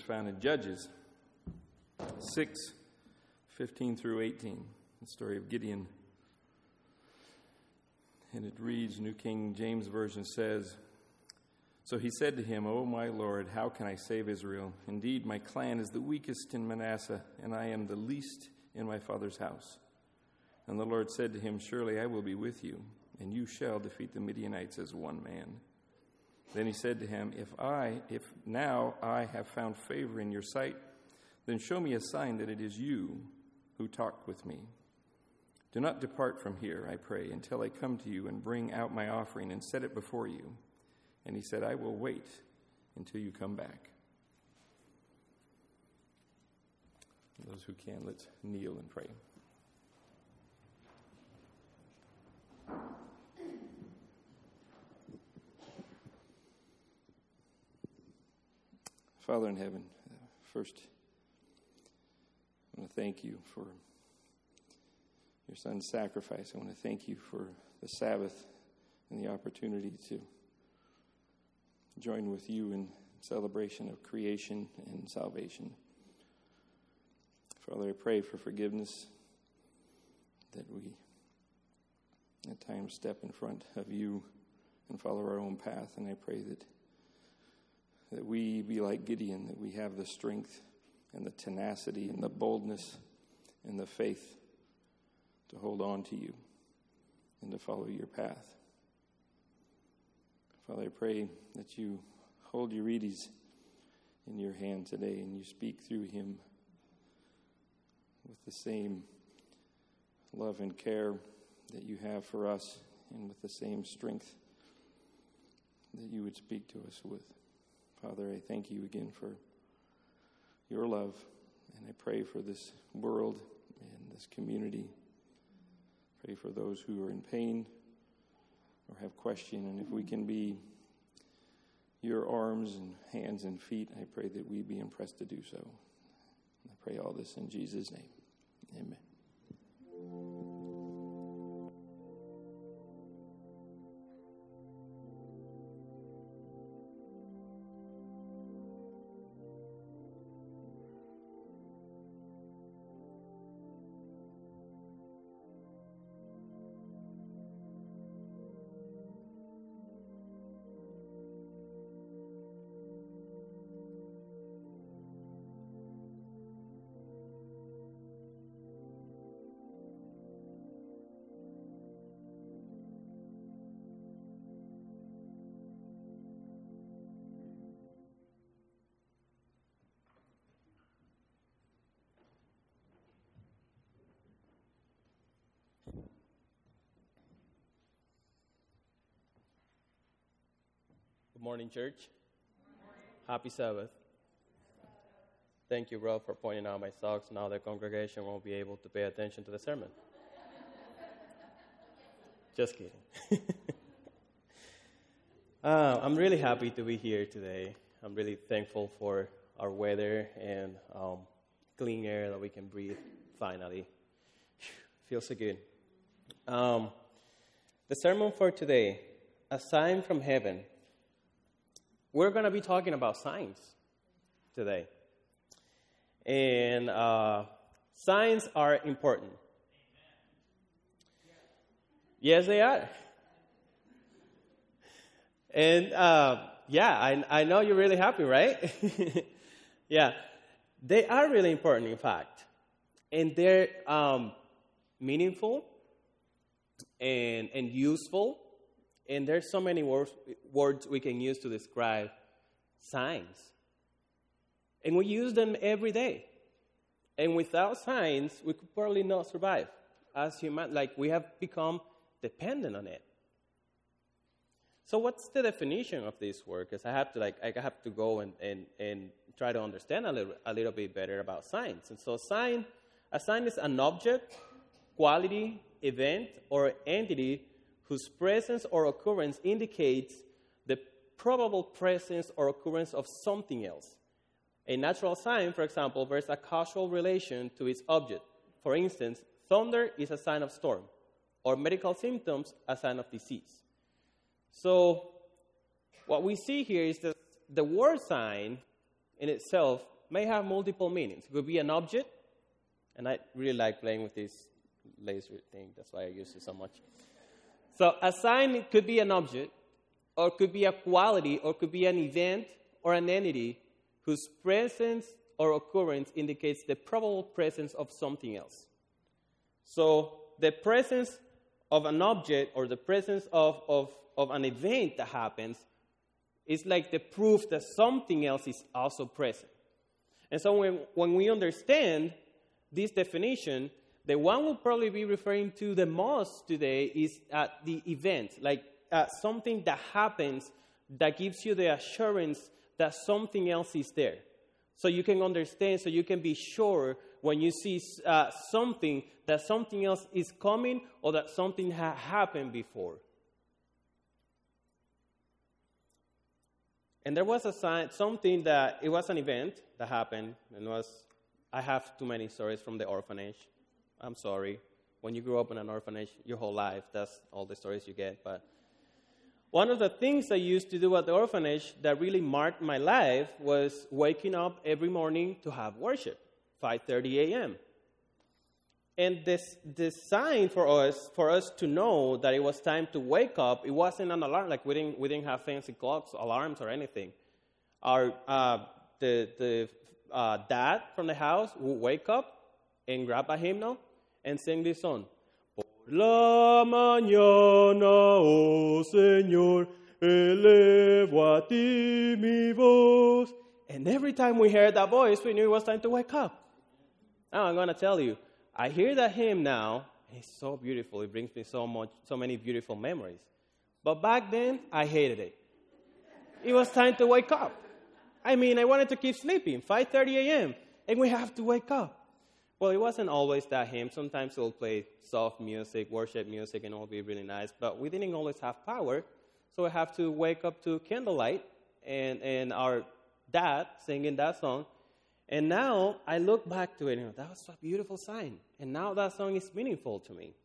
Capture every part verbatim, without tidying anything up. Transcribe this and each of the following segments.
found in Judges six, fifteen through eighteen, the story of Gideon. And it reads, New King James Version says, "So he said to him, 'O my Lord, how can I save Israel? Indeed, my clan is the weakest in Manasseh, and I am the least in my father's house.' And the Lord said to him, 'Surely I will be with you, and you shall defeat the Midianites as one man.' Then he said to him, 'If I, if now I have found favor in your sight, then show me a sign that it is you who talk with me. Do not depart from here, I pray, until I come to you and bring out my offering and set it before you.' And he said, 'I will wait until you come back.'" Those who can, let's kneel and pray. Father in heaven, first, I want to thank you for your son's sacrifice. I want to thank you for the Sabbath and the opportunity to join with you in celebration of creation and salvation. Father, I pray for forgiveness, that we at times step in front of you and follow our own path. And I pray that that we be like Gideon, that we have the strength and the tenacity and the boldness and the faith to hold on to you and to follow your path. Father, I pray that you hold Eurydice in your hand today and you speak through him with the same love and care that you have for us, and with the same strength that you would speak to us with. Father, I thank you again for your love, and I pray for this world and this community. Pray for those who are in pain or have question, and if we can be your arms and hands and feet, I pray that we be impressed to do so. I pray all this in Jesus' name. Amen. Good morning, church. Good morning. Happy Sabbath. Thank you, bro, for pointing out my socks. Now the congregation won't be able to pay attention to the sermon. Just kidding. uh, I'm really happy to be here today. I'm really thankful for our weather and um, clean air that we can breathe, finally. Feels so good. Um, the sermon for today, A Sign from Heaven. We're going to be talking about signs today. And uh, signs are important. Yes, they are. And uh, yeah, I, I know you're really happy, right? Yeah, they are really important, in fact. And they're um, meaningful and, and useful. And there's so many words, words we can use to describe signs. And we use them every day. And without signs, we could probably not survive. As human, like we have become dependent on it. So what's the definition of this word? Because I have to like I have to go and, and, and try to understand a little a little bit better about signs. And so sign a sign is an object, quality, event, or entity whose presence or occurrence indicates the probable presence or occurrence of something else. A natural sign, for example, bears a causal relation to its object. For instance, thunder is a sign of storm, or medical symptoms a sign of disease. So what we see here is that the word sign in itself may have multiple meanings. It could be an object, and I really like playing with this laser thing. That's why I use it so much. So a sign could be an object, or could be a quality, or could be an event or an entity whose presence or occurrence indicates the probable presence of something else. So the presence of an object or the presence of, of, of an event that happens is like the proof that something else is also present. And so when, when we understand this definition, the one we'll probably be referring to the most today is uh, the event, like uh, something that happens that gives you the assurance that something else is there. So you can understand, so you can be sure when you see uh, something, that something else is coming or that something had happened before. And there was a sign, something that, it was an event that happened, and was, I have too many stories from the orphanage. I'm sorry. When you grew up in an orphanage your whole life, that's all the stories you get. But one of the things I used to do at the orphanage that really marked my life was waking up every morning to have worship, five thirty a.m. And this, this sign for us, for us to know that it was time to wake up, it wasn't an alarm, like we didn't, we didn't have fancy clocks, alarms, or anything. Our, uh, the, the uh, dad from the house would wake up and grab a hymnal and sing this song. Por la mañana, oh Señor, elevo a ti mi voz. And every time we heard that voice, we knew it was time to wake up. Now I'm going to tell you, I hear that hymn now, and it's so beautiful. It brings me so much, so many beautiful memories. But back then, I hated it. It was time to wake up. I mean, I wanted to keep sleeping, five thirty a.m., and we have to wake up. Well, it wasn't always that hymn. Sometimes we'll play soft music, worship music, and it'll be really nice. But we didn't always have power, so we have to wake up to candlelight and, and our dad singing that song. And now I look back to it, and that was a beautiful sign. And now that song is meaningful to me.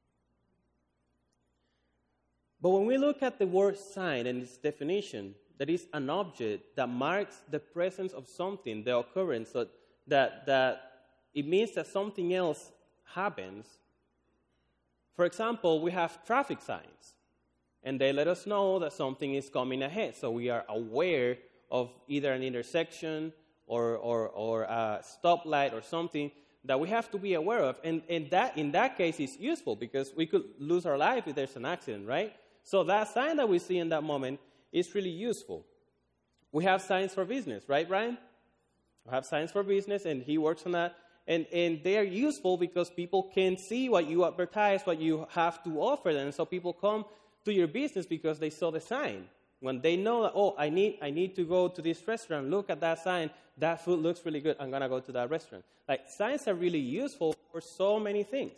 But when we look at the word sign and its definition, that is an object that marks the presence of something, the occurrence, so that, that it means that something else happens. For example, we have traffic signs, and they let us know that something is coming ahead. So we are aware of either an intersection or, or, or a stoplight or something that we have to be aware of. And, and that, in that case, it's useful because we could lose our life if there's an accident, right? So that sign that we see in that moment is really useful. We have signs for business, right, Ryan? We have signs for business, and he works on that. And, and they are useful because people can see what you advertise, what you have to offer them. So people come to your business because they saw the sign. When they know that, oh, I need I need to go to this restaurant, look at that sign, that food looks really good, I'm going to go to that restaurant. Like, signs are really useful for so many things.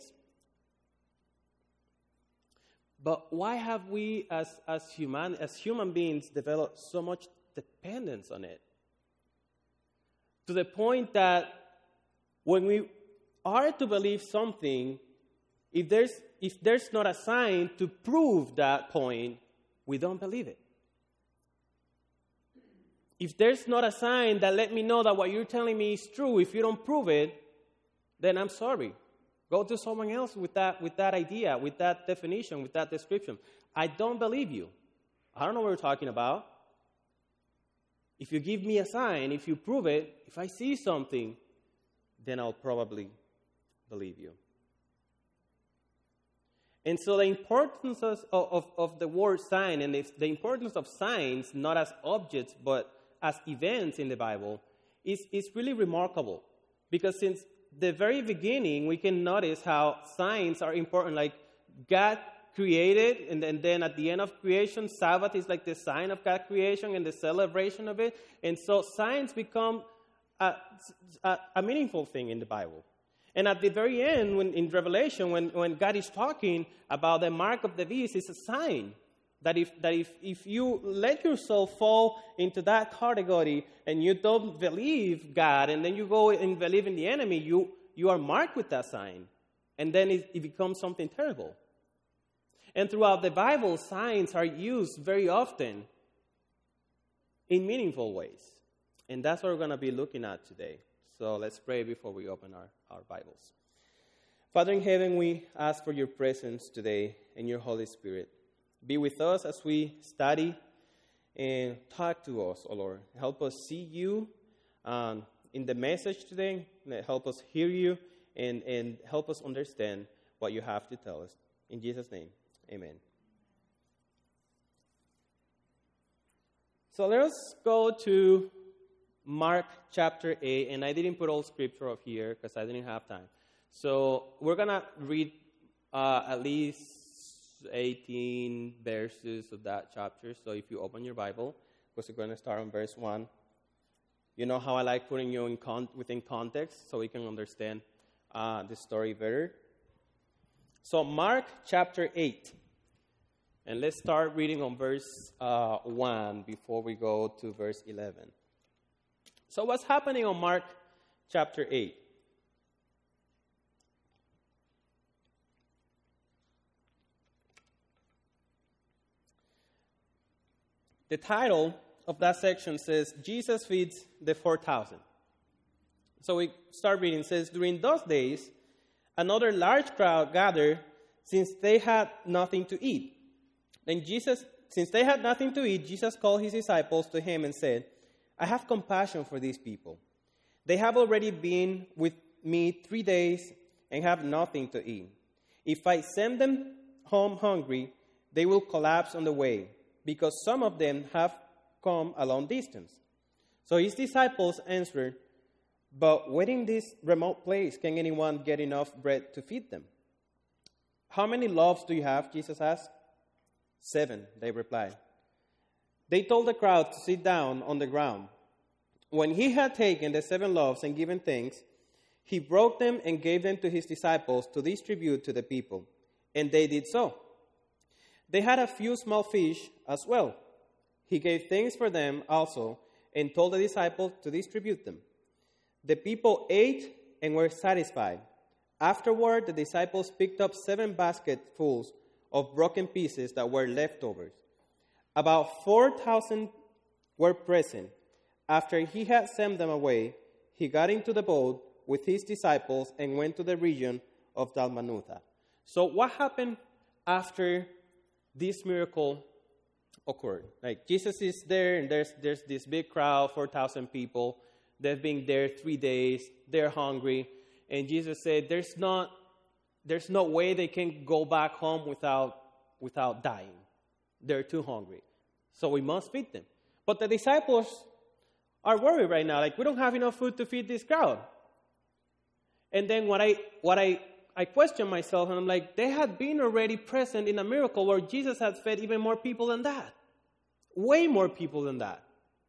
But why have we, as, as, human, as human beings, developed so much dependence on it? To the point that when we are to believe something, if there's, if there's not a sign to prove that point, we don't believe it. If there's not a sign that let me know that what you're telling me is true, if you don't prove it, then I'm sorry. Go to someone else with that, with that idea, with that definition, with that description. I don't believe you. I don't know what you're talking about. If you give me a sign, if you prove it, if I see something, then I'll probably believe you. And so the importance of, of, of the word sign and the importance of signs, not as objects, but as events in the Bible, is, is really remarkable. Because since the very beginning, we can notice how signs are important. Like, God created, and then, and then at the end of creation, Sabbath is like the sign of God's creation and the celebration of it. And so signs become a, a, a meaningful thing in the Bible. And at the very end, when, in Revelation, when, when God is talking about the mark of the beast, it's a sign that if that if, if you let yourself fall into that category and you don't believe God, and then you go and believe in the enemy, you, you are marked with that sign. And then it, it becomes something terrible. And throughout the Bible, signs are used very often in meaningful ways. And that's what we're going to be looking at today. So let's pray before we open our, our Bibles. Father in heaven, we ask for your presence today and your Holy Spirit. Be with us as we study and talk to us, O Lord. Help us see you um, in the message today. Help us hear you and, and help us understand what you have to tell us. In Jesus' name, amen. So let us go to Mark chapter eight, and I didn't put all scripture up here because I didn't have time. So we're going to read uh, at least eighteen verses of that chapter. So if you open your Bible, because we're going to start on verse one. You know how I like putting you in con- within context so we can understand uh, the story better. So Mark chapter eight. And let's start reading on verse uh, one before we go to verse eleven. So what's happening on Mark chapter eight? The title of that section says, Jesus feeds the four thousand. So we start reading. It says, during those days, another large crowd gathered since they had nothing to eat. Then Jesus, since they had nothing to eat, Jesus called his disciples to him and said, I have compassion for these people. They have already been with me three days and have nothing to eat. If I send them home hungry, they will collapse on the way, because some of them have come a long distance. So his disciples answered, but where in this remote place can anyone get enough bread to feed them? How many loaves do you have? Jesus asked. Seven, they replied. They told the crowd to sit down on the ground. When he had taken the seven loaves and given thanks, he broke them and gave them to his disciples to distribute to the people. And they did so. They had a few small fish as well. He gave thanks for them also and told the disciples to distribute them. The people ate and were satisfied. Afterward, the disciples picked up seven basketfuls of broken pieces that were leftovers. About four thousand were present. After he had sent them away, he got into the boat with his disciples and went to the region of Dalmanutha. So what happened after this miracle occurred? Like Jesus is there, and there's there's this big crowd, four thousand people. They've been there three days. They're hungry, and Jesus said, "There's not, there's no way they can go back home without without dying. They're too hungry, so we must feed them." But the disciples are worried right now. Like, we don't have enough food to feed this crowd. And then what I what I I question myself, and I'm like, they had been already present in a miracle where Jesus had fed even more people than that. Way more people than that.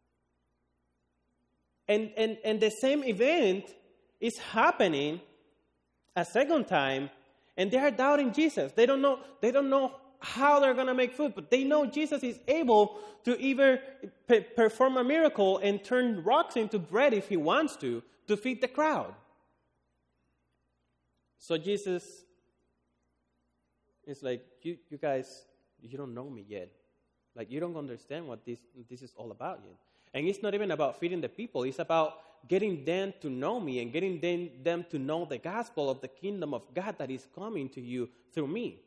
And, and, and the same event is happening a second time, and they are doubting Jesus. They don't know, they don't know how they're going to make food, but they know Jesus is able to either p- perform a miracle and turn rocks into bread if he wants to, to feed the crowd. So Jesus is like, you, you guys, you don't know me yet. Like, you don't understand what this, this is all about yet. And it's not even about feeding the people. It's about getting them to know me and getting them, them to know the gospel of the kingdom of God that is coming to you through me.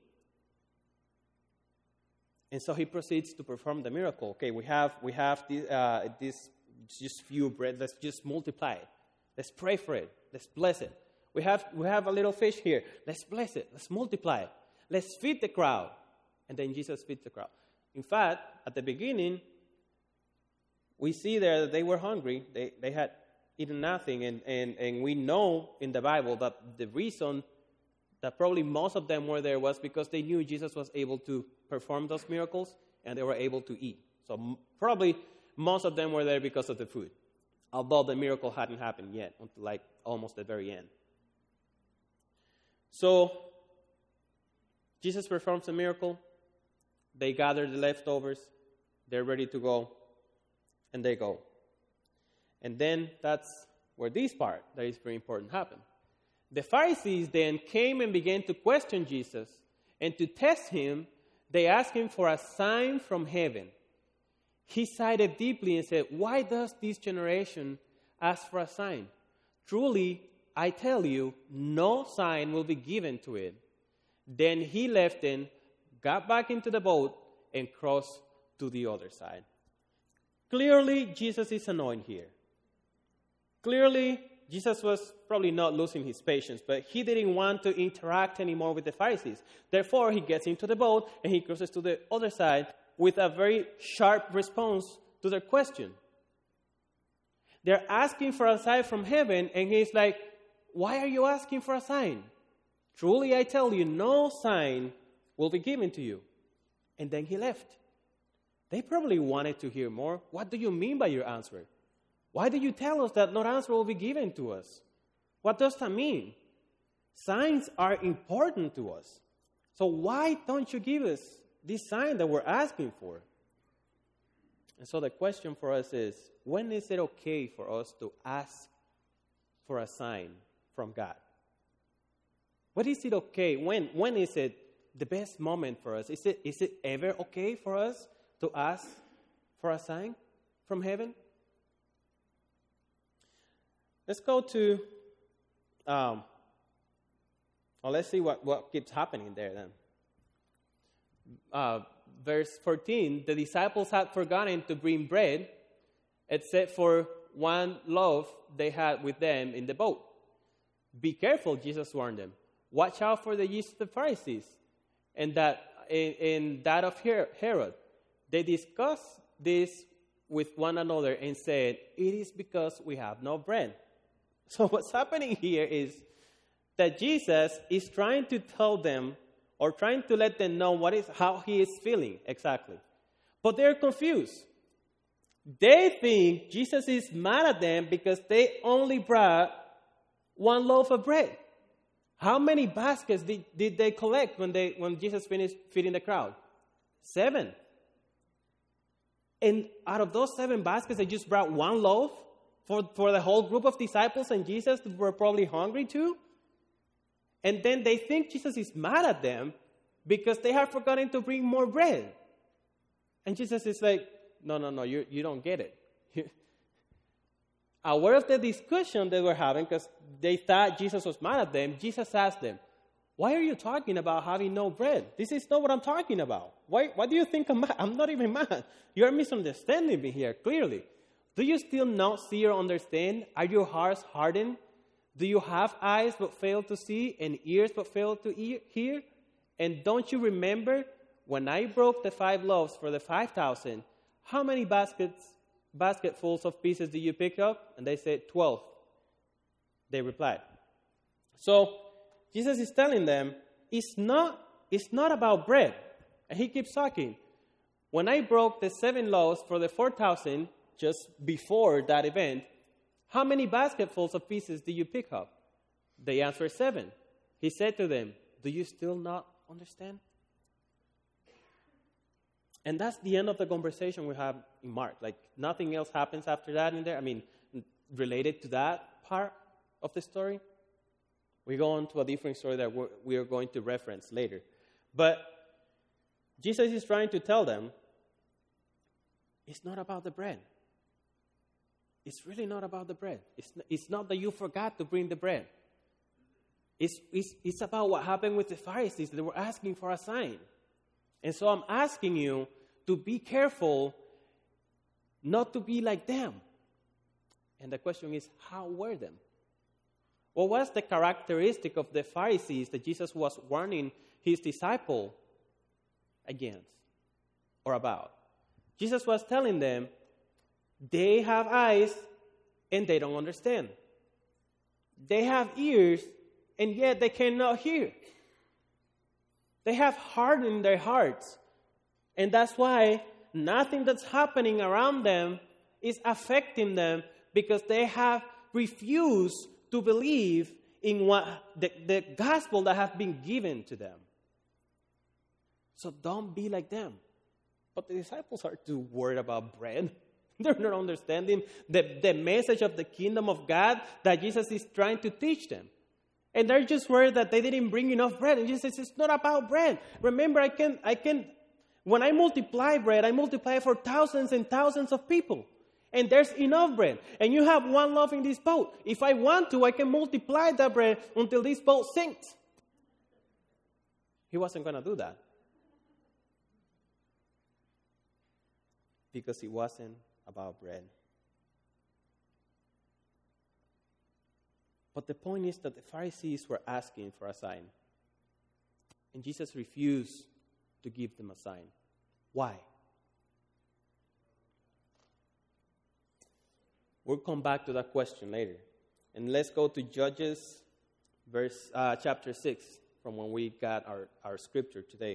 And so he proceeds to perform the miracle. Okay, we have we have this, uh, this just few bread. Let's just multiply it. Let's pray for it. Let's bless it. We have we have a little fish here. Let's bless it. Let's multiply it. Let's feed the crowd. And then Jesus feeds the crowd. In fact, at the beginning, we see there that they were hungry. They they had eaten nothing. And, and, and we know in the Bible that the reason that probably most of them were there was because they knew Jesus was able to perform those miracles, and they were able to eat. So m- probably most of them were there because of the food, although the miracle hadn't happened yet, until like almost the very end. So Jesus performs a miracle. They gather the leftovers. They're ready to go, and they go. And then that's where this part that is very important happened. The Pharisees then came and began to question Jesus, and to test him, they asked him for a sign from heaven. he sighed deeply and said, "Why does this generation ask for a sign? Truly, I tell you, no sign will be given to it." Then he left them, got back into the boat, and crossed to the other side. Clearly, Jesus is annoyed here. Clearly, Jesus was probably not losing his patience, but he didn't want to interact anymore with the Pharisees. Therefore, he gets into the boat and he crosses to the other side with a very sharp response to their question. They're asking for a sign from heaven, and he's like, "Why are you asking for a sign? Truly, I tell you, no sign will be given to you." And then he left. They probably wanted to hear more. "What do you mean by your answer? Why do you tell us that no answer will be given to us? What does that mean? Signs are important to us. So why don't you give us this sign that we're asking for?" And so the question for us is, when is it okay for us to ask for a sign from God? What is it okay? When, when is it the best moment for us? Is it, is it ever okay for us to ask for a sign from heaven? Let's go to, um, well, let's see what, what keeps happening there then. Uh, verse fourteen, the disciples had forgotten to bring bread, except for one loaf they had with them in the boat. "Be careful," Jesus warned them. "Watch out for the yeast of the Pharisees and that, in, in that of Herod." They discussed this with one another and said, "It is because we have no bread." So what's happening here is that Jesus is trying to tell them or trying to let them know what is how he is feeling exactly. But they're confused. They think Jesus is mad at them because they only brought one loaf of bread. How many baskets did, did they collect when they when Jesus finished feeding the crowd? Seven. And out of those seven baskets, they just brought one loaf for, for the whole group of disciples, and Jesus were probably hungry too. And then they think Jesus is mad at them because they have forgotten to bring more bread. And Jesus is like, no, no, no, you, you don't get it. Aware of the discussion they were having because they thought Jesus was mad at them, Jesus asked them, "Why are you talking about having no bread? This is not what I'm talking about. Why, why do you think I'm mad? I'm not even mad. You're misunderstanding me here, clearly. Do you still not see or understand? Are your hearts hardened? Do you have eyes but fail to see and ears but fail to hear? And don't you remember when I broke the five loaves for the five thousand, how many baskets, basketfuls of pieces did you pick up?" And they said, twelve. They replied. So Jesus is telling them, it's not, it's not about bread. And he keeps talking. When I broke the seven loaves for the four thousand, just before that event, how many basketfuls of pieces did you pick up? They answered, seven. He said to them, do you still not understand? And that's the end of the conversation we have in Mark. Like, nothing else happens after that in there. I mean, related to that part of the story. We go on to a different story that we're, we are going to reference later. But Jesus is trying to tell them, it's not about the bread. It's really not about the bread. It's, it's not that you forgot to bring the bread. It's, it's, it's about what happened with the Pharisees. They were asking for a sign. And so I'm asking you to be careful not to be like them. And the question is, how were them? What was the characteristic of the Pharisees that Jesus was warning his disciple against or about? Jesus was telling them, they have eyes and they don't understand. They have ears and yet they cannot hear. They have hardened their hearts. And that's why nothing that's happening around them is affecting them, because they have refused to believe in what the, the gospel that has been given to them. So don't be like them. But the disciples are too worried about bread. They're not understanding the, the message of the kingdom of God that Jesus is trying to teach them. And they're just worried that they didn't bring enough bread. And Jesus says, it's not about bread. Remember, I can, I can When I multiply bread, I multiply it for thousands and thousands of people. And there's enough bread. And you have one loaf in this boat. If I want to, I can multiply that bread until this boat sinks. He wasn't going to do that. Because it wasn't about bread. But the point is that the Pharisees were asking for a sign. And Jesus refused to give them a sign. Why? We'll come back to that question later. And let's go to Judges verse uh, chapter six, from when we got our, our scripture today.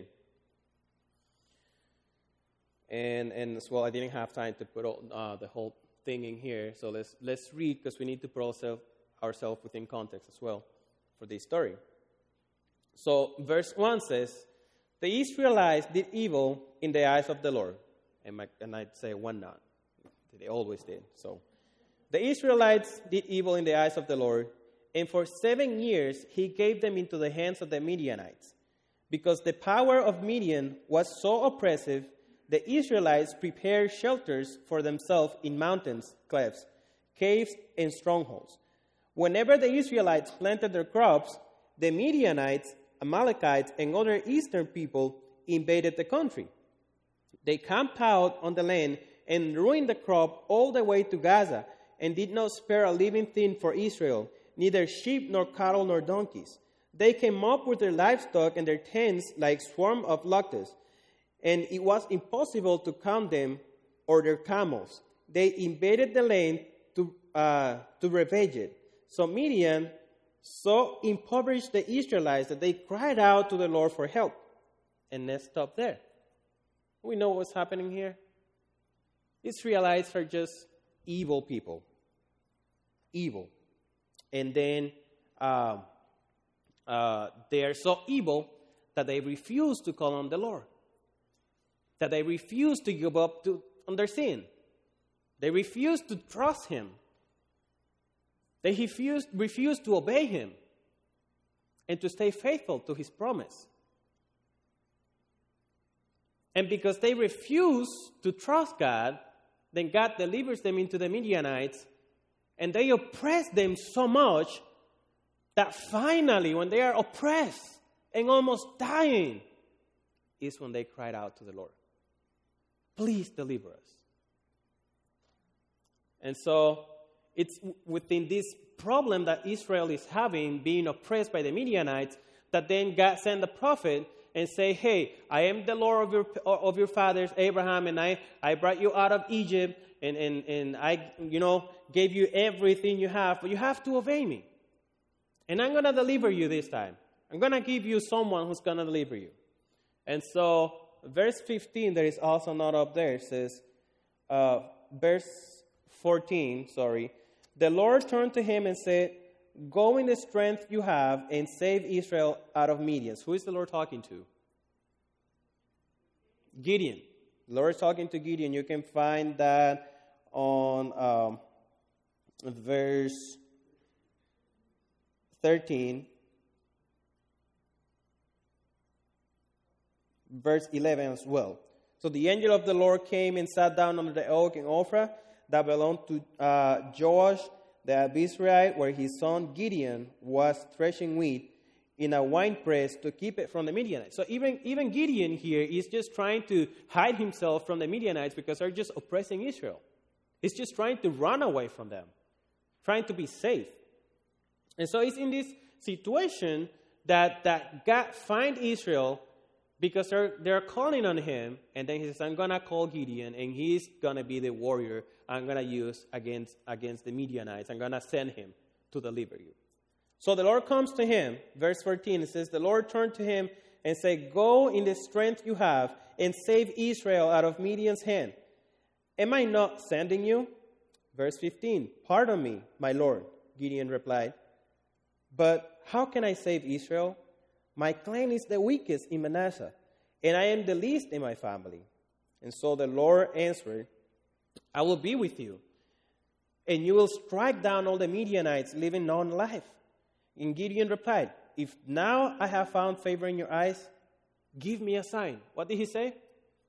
And and as well, I didn't have time to put all, uh, the whole thing in here. So let's let's read, because we need to put ourselves ourselves within context as well for this story. So verse one says, the Israelites did evil in the eyes of the Lord. And, my, and I'd say one not. They always did. So the Israelites did evil in the eyes of the Lord, and for seven years he gave them into the hands of the Midianites. Because the power of Midian was so oppressive, the Israelites prepared shelters for themselves in mountains, clefts, caves, and strongholds. Whenever the Israelites planted their crops, the Midianites, Amalekites, and other eastern people invaded the country. They camped out on the land and ruined the crop all the way to Gaza, and did not spare a living thing for Israel, neither sheep nor cattle nor donkeys. They came up with their livestock and their tents like swarm of locusts, and it was impossible to count them or their camels. They invaded the land to uh, to ravage it. So Midian so impoverished the Israelites that they cried out to the Lord for help. And let's stop there. We know what's happening here. Israelites are just evil people. Evil. And then uh, uh, they are so evil that they refuse to call on the Lord. That they refuse to give up to, on their sin. They refuse to trust Him. They refuse, refuse to obey Him and to stay faithful to His promise. And because they refuse to trust God, then God delivers them into the Midianites, and they oppress them so much that finally, when they are oppressed and almost dying, is when they cried out to the Lord. Please deliver us. And so, it's within this problem that Israel is having, being oppressed by the Midianites, that then God sent the prophet and say, hey, I am the Lord of your of your fathers, Abraham, and I, I brought you out of Egypt, and, and, and I, you know, gave you everything you have, but you have to obey me. And I'm going to deliver you this time. I'm going to give you someone who's going to deliver you. And so, verse fifteen, that is also not up there, says, uh, verse fourteen, sorry, the Lord turned to him and said, go in the strength you have and save Israel out of Midian. Who is the Lord talking to? Gideon. The Lord is talking to Gideon. You can find that on um, verse thirteen. Verse eleven as well. So the angel of the Lord came and sat down under the oak in Ophrah that belonged to uh, Joash the Abiezrite, where his son Gideon was threshing wheat in a winepress to keep it from the Midianites. So even, even Gideon here is just trying to hide himself from the Midianites because they're just oppressing Israel. He's just trying to run away from them, trying to be safe. And so it's in this situation that, that God finds Israel because they're, they're calling on him, and then he says, I'm going to call Gideon, and he's going to be the warrior I'm going to use against, against the Midianites. I'm going to send him to deliver you. So the Lord comes to him, verse fourteen, it says, the Lord turned to him and said, go in the strength you have and save Israel out of Midian's hand. Am I not sending you? Verse fifteen, pardon me, my Lord, Gideon replied, but how can I save Israel? My clan is the weakest in Manasseh, and I am the least in my family. And so the Lord answered, I will be with you, and you will strike down all the Midianites living long life. And Gideon replied, if now I have found favor in your eyes, give me a sign. What did he say?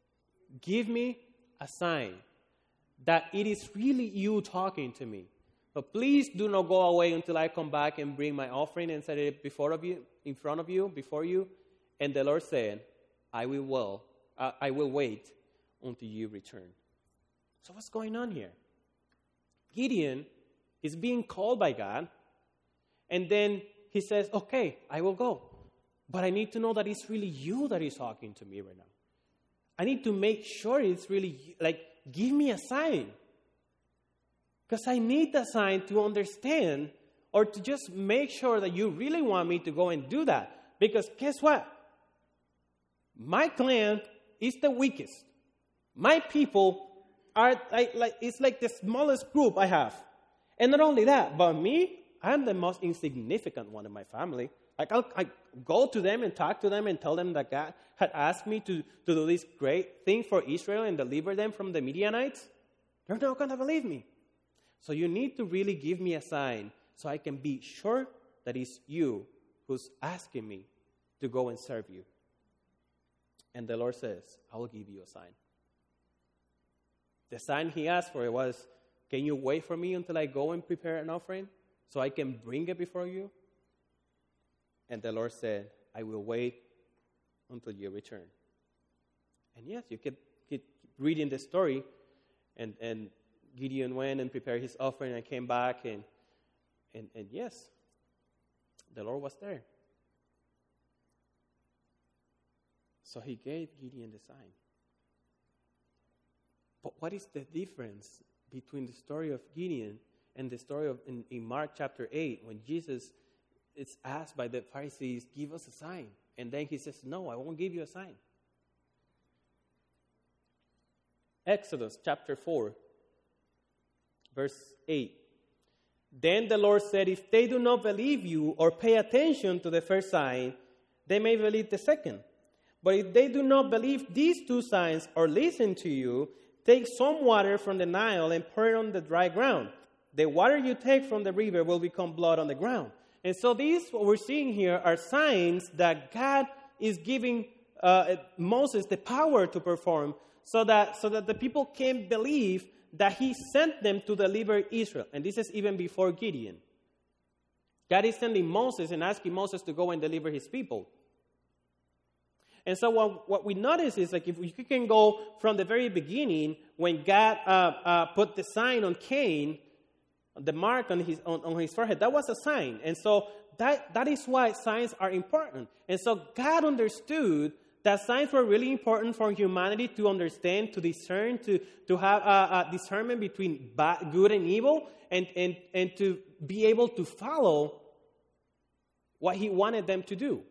give me a sign that it is really you talking to me. But please do not go away until I come back and bring my offering and set it before of you, in front of you, before you. And the Lord said, I will well, uh, I will wait until you return. So what's going on here? Gideon is being called by God, and then he says, okay, I will go. But I need to know that it's really you that is talking to me right now. I need to make sure it's really you. Like, give me a sign. Because I need the sign to understand or to just make sure that you really want me to go and do that. Because guess what? My clan is the weakest. My people are like, like it's like the smallest group I have. And not only that, but me, I'm the most insignificant one in my family. Like I'll, I go to them and talk to them and tell them that God had asked me to, to do this great thing for Israel and deliver them from the Midianites. They're not going to believe me. So you need to really give me a sign so I can be sure that it's you who's asking me to go and serve you. And the Lord says, I will give you a sign. The sign he asked for was, can you wait for me until I go and prepare an offering so I can bring it before you? And the Lord said, I will wait until you return. And yes, you keep, keep reading the story, and, and Gideon went and prepared his offering and came back, and, and, and yes, the Lord was there. So he gave Gideon the sign. But what is the difference between the story of Gideon and the story of in, in Mark chapter eight, when Jesus is asked by the Pharisees, give us a sign. And then he says, no, I won't give you a sign. Exodus chapter four, verse eight. Then the Lord said, if they do not believe you or pay attention to the first sign, they may believe the second. But if they do not believe these two signs or listen to you, take some water from the Nile and pour it on the dry ground. The water you take from the river will become blood on the ground. And so these, what we're seeing here, are signs that God is giving uh, Moses the power to perform so that, so that the people can believe that he sent them to deliver Israel. And this is even before Gideon. God is sending Moses and asking Moses to go and deliver his people. And so what, what we notice is, like, if we can go from the very beginning, when God uh, uh, put the sign on Cain, the mark on his on, on his forehead, that was a sign. And so that that is why signs are important. And so God understood that signs were really important for humanity to understand, to discern, to, to have a, a discernment between bad, good and evil, and, and, and to be able to follow what he wanted them to do.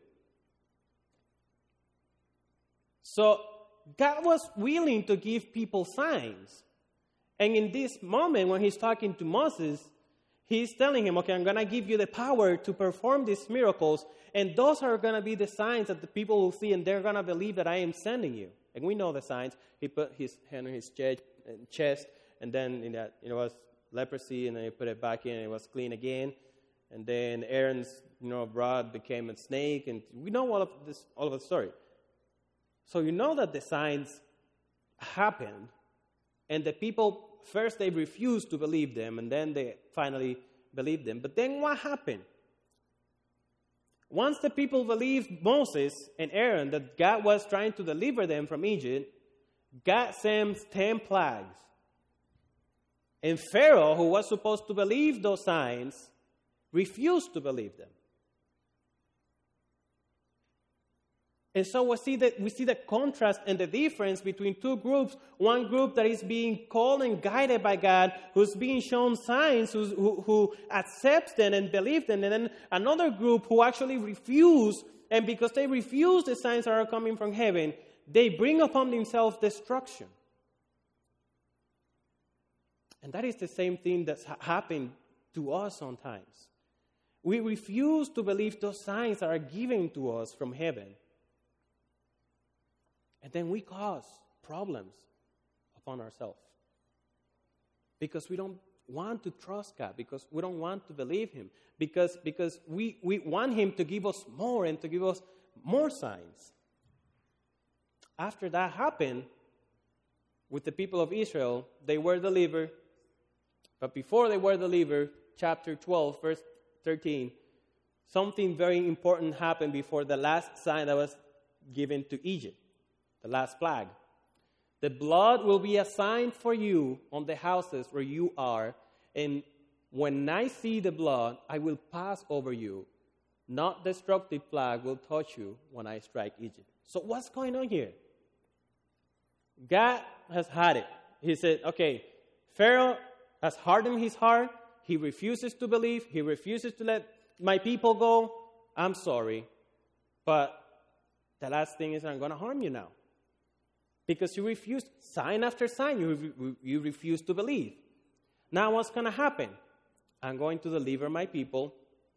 So God was willing to give people signs. And in this moment, when he's talking to Moses, he's telling him, okay, I'm going to give you the power to perform these miracles, and those are going to be the signs that the people will see, and they're going to believe that I am sending you. And we know the signs. He put his hand on his chest, and then in that, it was leprosy, and then he put it back in, and it was clean again. And then Aaron's, you know, rod became a snake, and we know all of this, all of the story. So you know that the signs happened, and the people, first they refused to believe them, and then they finally believed them. But then what happened? Once the people believed Moses and Aaron that God was trying to deliver them from Egypt, God sends ten plagues. And Pharaoh, who was supposed to believe those signs, refused to believe them. And so we see, that, we see the contrast and the difference between two groups. One group that is being called and guided by God, who's being shown signs, who's, who, who accepts them and believes them. And then another group who actually refuse, and because they refuse the signs that are coming from heaven, they bring upon themselves destruction. And that is the same thing that's happened to us sometimes. We refuse to believe those signs that are given to us from heaven. And then we cause problems upon ourselves. Because we don't want to trust God. Because we don't want to believe him. Because, because we, we want him to give us more and to give us more signs. After that happened, with the people of Israel, they were delivered. But before they were delivered, chapter twelve, verse thirteen, something very important happened before the last sign that was given to Egypt, the last plague. The blood will be a sign for you on the houses where you are, and when I see the blood, I will pass over you. Not destructive plague will touch you when I strike Egypt. So what's going on here? God has had it. He said, okay, Pharaoh has hardened his heart. He refuses to believe. He refuses to let my people go. I'm sorry. But the last thing is I'm going to harm you now. Because you refused, sign after sign, you, you refuse to believe. Now what's going to happen? I'm going to deliver my people.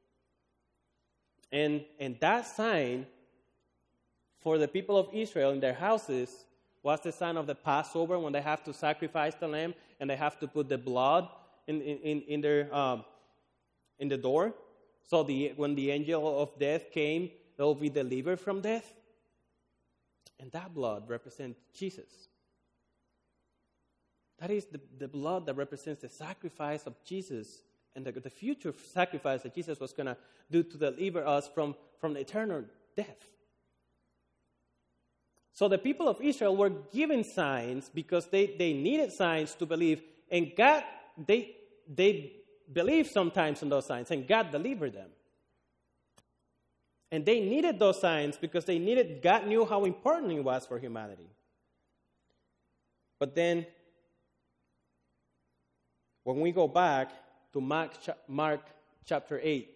And, and that sign for the people of Israel in their houses was the sign of the Passover, when they have to sacrifice the lamb and they have to put the blood in, in, in, their, um, in the door. So the, when the angel of death came, they will be delivered from death. And that blood represents Jesus. That is the, the blood that represents the sacrifice of Jesus and the, the future sacrifice that Jesus was going to do to deliver us from, from eternal death. So the people of Israel were given signs because they, they needed signs to believe. And God, they, they believed sometimes in those signs, and God delivered them. And they needed those signs because they needed, God knew how important it was for humanity. But then, when we go back to Mark, Mark chapter eight,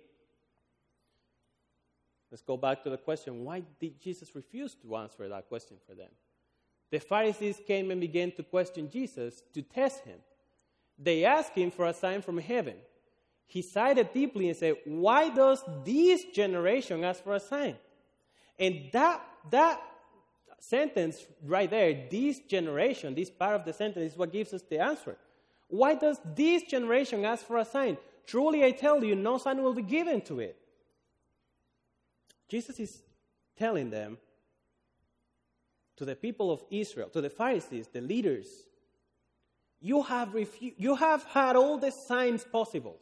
let's go back to the question, why did Jesus refuse to answer that question for them? The Pharisees came and began to question Jesus to test him. They asked him for a sign from heaven. He sighed deeply and said, why does this generation ask for a sign? And that, that sentence right there, this generation, this part of the sentence is what gives us the answer. Why does this generation ask for a sign? Truly I tell you, no sign will be given to it. Jesus is telling them, to the people of Israel, to the Pharisees, the leaders, you have, refu- you have had all the signs possible.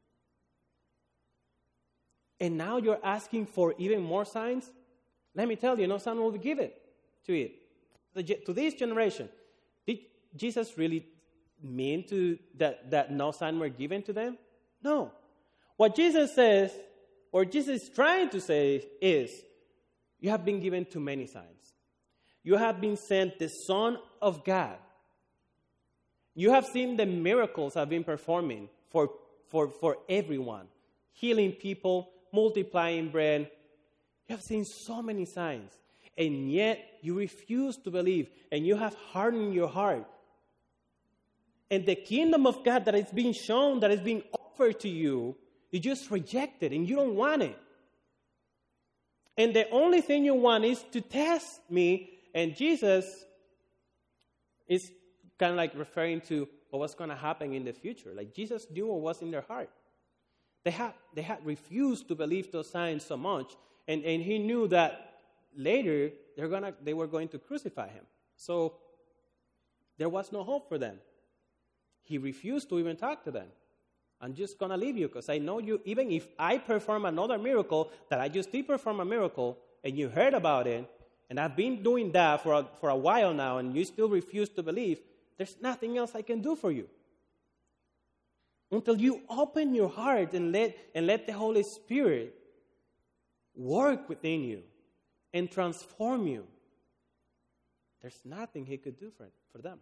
And now you're asking for even more signs? Let me tell you, no sign will be given to it. To this generation, did Jesus really mean to that, that no sign were given to them? No. What Jesus says, or Jesus is trying to say is, you have been given too many signs. You have been sent the Son of God. You have seen the miracles I've been performing for, for, for everyone. Healing people, multiplying bread. You have seen so many signs. And yet you refuse to believe. And you have hardened your heart. And the kingdom of God that is being shown, that is being offered to you, you just reject it and you don't want it. And the only thing you want is to test me. And Jesus is kind of like referring to what was going to happen in the future. Like Jesus knew what was in their heart. They had, they had refused to believe those signs so much. And, and he knew that later they're gonna, they were going to crucify him. So there was no hope for them. He refused to even talk to them. I'm just going to leave you because I know you, even if I perform another miracle, that I just did perform a miracle, and you heard about it, and I've been doing that for a, for a while now, and you still refuse to believe, there's nothing else I can do for you. Until you open your heart and let, and let the Holy Spirit work within you and transform you, there's nothing he could do for, for them.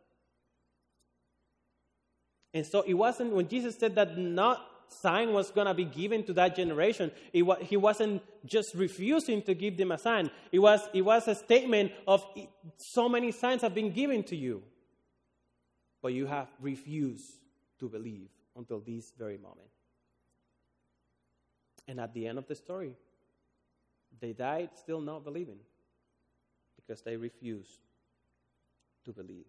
And so it wasn't, when Jesus said that not sign was going to be given to that generation, it wa- he wasn't just refusing to give them a sign. It was, it was a statement of, so many signs have been given to you, but you have refused to believe until this very moment. And at the end of the story, they died still not believing because they refused to believe.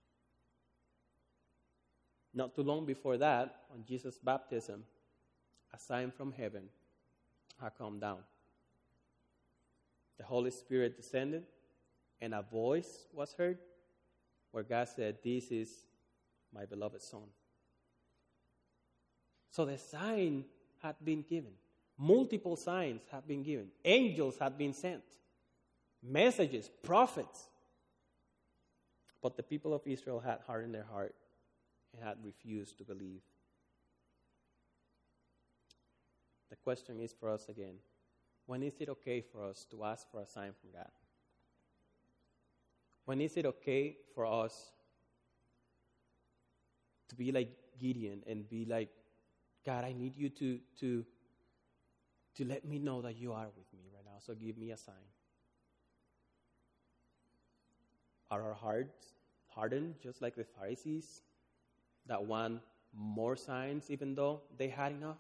Not too long before that, on Jesus' baptism, a sign from heaven had come down. The Holy Spirit descended, and a voice was heard where God said, "This is my beloved Son." So the sign had been given. Multiple signs have been given. Angels had been sent. Messages, prophets. But the people of Israel had hardened their heart and had refused to believe. The question is for us again, when is it okay for us to ask for a sign from God? When is it okay for us to be like Gideon and be like, God, I need you to, to, to let me know that you are with me right now, so give me a sign. Are our hearts hardened just like the Pharisees that want more signs even though they had enough?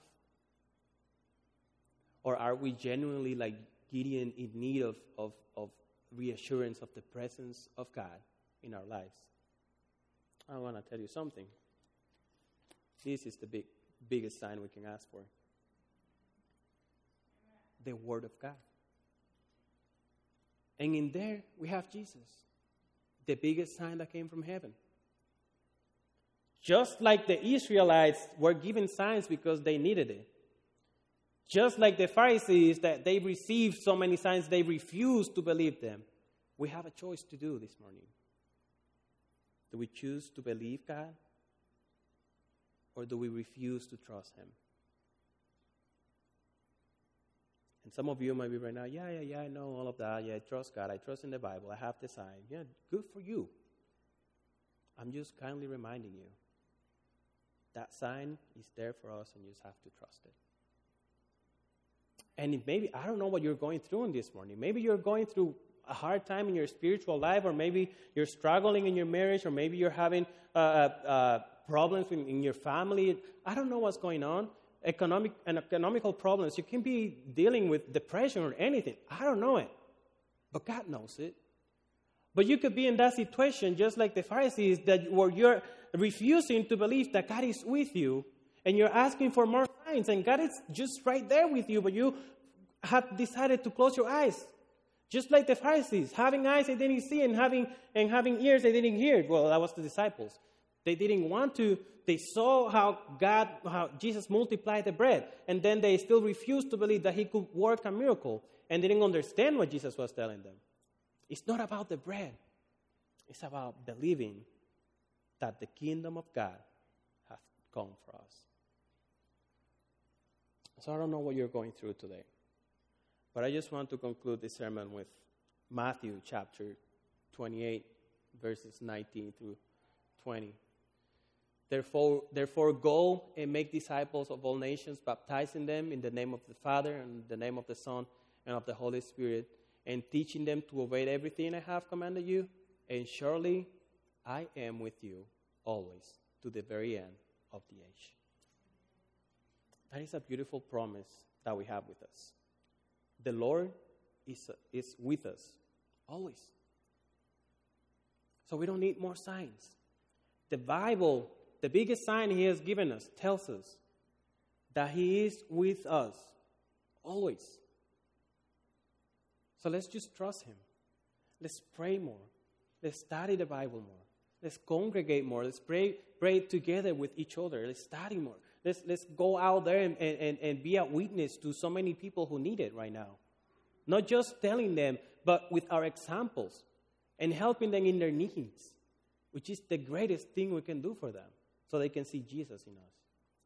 Or are we genuinely like Gideon in need of, of, of reassurance of the presence of God in our lives? I want to tell you something. This is the big, biggest sign we can ask for. The Word of God. And in there, we have Jesus, the biggest sign that came from heaven. Just like the Israelites were given signs because they needed it. Just like the Pharisees, that they received so many signs, they refused to believe them. We have a choice to do this morning. Do we choose to believe God? Or do we refuse to trust Him? And some of you might be right now, yeah, yeah, yeah, I know all of that. Yeah, I trust God. I trust in the Bible. I have the sign. Yeah, good for you. I'm just kindly reminding you that sign is there for us and you just have to trust it. And if maybe, I don't know what you're going through in this morning. Maybe you're going through a hard time in your spiritual life, or maybe you're struggling in your marriage, or maybe you're having uh, uh, problems in, in your family. I don't know what's going on. Economic and economical problems. You can be dealing with depression or anything. I don't know it. But God knows it. But you could be in that situation just like the Pharisees, that where you're refusing to believe that God is with you, and you're asking for more signs, and God is just right there with you, but you have decided to close your eyes. Just like the Pharisees, having eyes they didn't see, and having and having ears they didn't hear. Well, that was the disciples. They didn't want to. They saw how God, how Jesus multiplied the bread, and then they still refused to believe that He could work a miracle, and they didn't understand what Jesus was telling them. It's not about the bread. It's about believing that the kingdom of God has come for us. So I don't know what you're going through today, but I just want to conclude this sermon with Matthew chapter twenty-eight, verses nineteen through twenty. Therefore, therefore, go and make disciples of all nations, baptizing them in the name of the Father and the name of the Son and of the Holy Spirit, and teaching them to obey everything I have commanded you. And surely I am with you always to the very end of the age. That is a beautiful promise that we have with us. The Lord is, is with us always. So we don't need more signs. The Bible, the biggest sign He has given us, tells us that He is with us always. So let's just trust Him. Let's pray more. Let's study the Bible more. Let's congregate more. Let's pray, pray together with each other. Let's study more. Let's, let's go out there and, and, and be a witness to so many people who need it right now. Not just telling them, but with our examples and helping them in their needs, which is the greatest thing we can do for them, so they can see Jesus in us.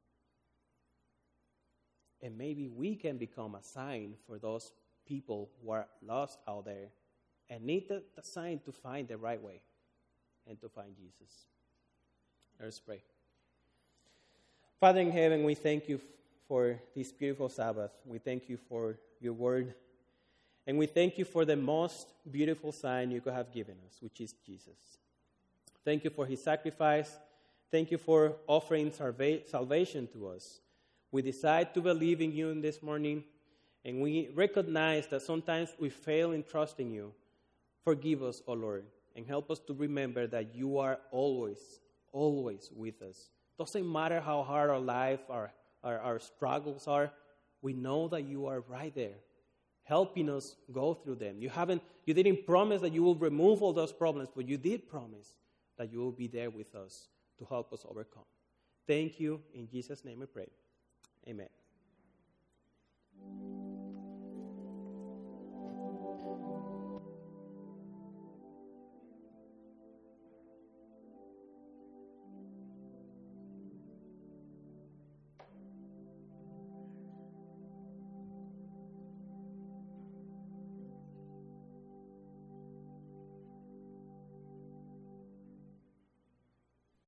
And maybe we can become a sign for those people who are lost out there and need the, the sign to find the right way and to find Jesus. Let's pray. Father in heaven, we thank you for this beautiful Sabbath. We thank you for your word. And we thank you for the most beautiful sign you could have given us, which is Jesus. Thank you for His sacrifice. Thank you for offering salva- salvation to us. We decide to believe in you this morning, and we recognize that sometimes we fail in trusting you. Forgive us, O Lord, and help us to remember that you are always, always with us. Doesn't matter how hard our life, our, our, our struggles are, we know that you are right there, helping us go through them. You haven't, you didn't promise that you will remove all those problems, but you did promise that you will be there with us to help us overcome. Thank you. In Jesus' name we pray. Amen.